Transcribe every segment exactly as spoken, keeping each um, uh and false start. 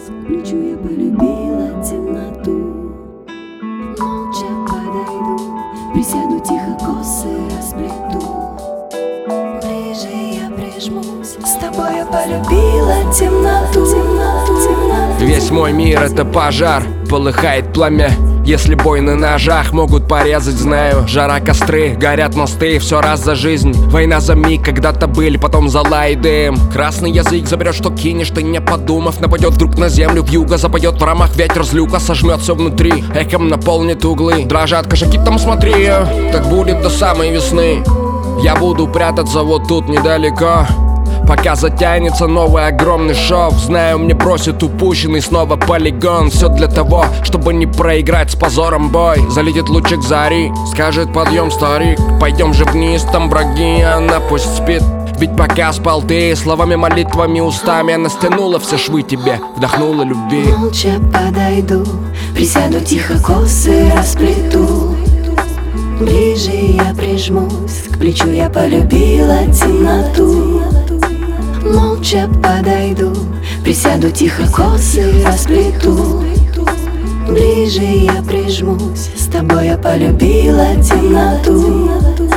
к плечу я полюбила темноту. Молча подойду, присяду тихо, косы расплету. Ближе я прижмусь, с тобой я полюбила темноту, темноту, темноту. Весь мой мир — это пожар, полыхает пламя. Если бой на ножах могут порезать, знаю. Жара, костры, горят мосты, все раз за жизнь. Война за миг, когда-то были, потом зола и дым. Красный язык заберешь, что кинешь, ты не подумав. Нападет вдруг на землю, вьюга запоет в рамах. Ветер с люка сожмет все внутри, эхом наполнит углы. Дрожат кошаки, там смотри, так будет до самой весны. Я буду прятаться вот тут недалеко, пока затянется новый огромный шов. Знаю, мне бросит упущенный снова полигон. Все для того, чтобы не проиграть с позором бой. Залетит лучик зари, скажет подъем старик. Пойдем же вниз, там враги, она пусть спит. Ведь пока спал ты, словами, молитвами, устами она стянула все швы тебе, вдохнула любви. Молча подойду, присяду тихо, косы расплету. Ближе я прижмусь, к плечу я полюбила темноту. Молча подойду, присяду тихо, косы расплету. Ближе я прижмусь, с тобой я полюбила темноту.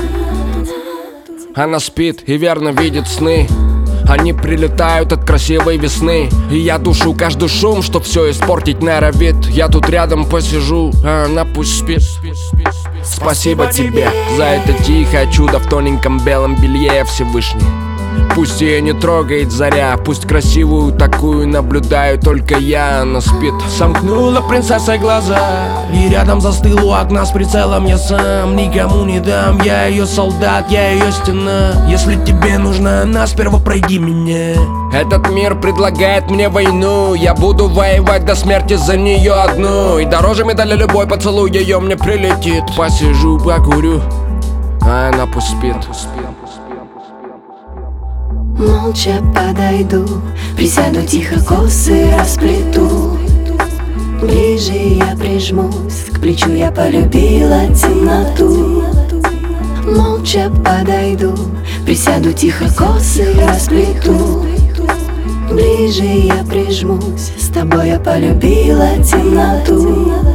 Она спит и верно видит сны. Они прилетают от красивой весны. И я душу каждый шум, что все испортить норовит. Я тут рядом посижу, а она пусть спит. Спасибо тебе за это тихое чудо в тоненьком белом белье, Всевышний. Пусть ее не трогает заря, пусть красивую такую наблюдаю только я, она спит. Сомкнула принцесса глаза, и рядом застыл у окна с прицелом я сам. Никому не дам, я ее солдат, я ее стена. Если тебе нужна она, сперва пройди меня. Этот мир предлагает мне войну, я буду воевать до смерти за нее одну. И дороже медали любой поцелуй ее мне прилетит. Посижу, покурю, а она пусть спит. Молча подойду, присяду тихо, косы расплету. Ближе я прижмусь, к плечу я полюбила темноту. Молча подойду, присяду тихо, косы расплету. Ближе я прижмусь, с тобой я полюбила темноту.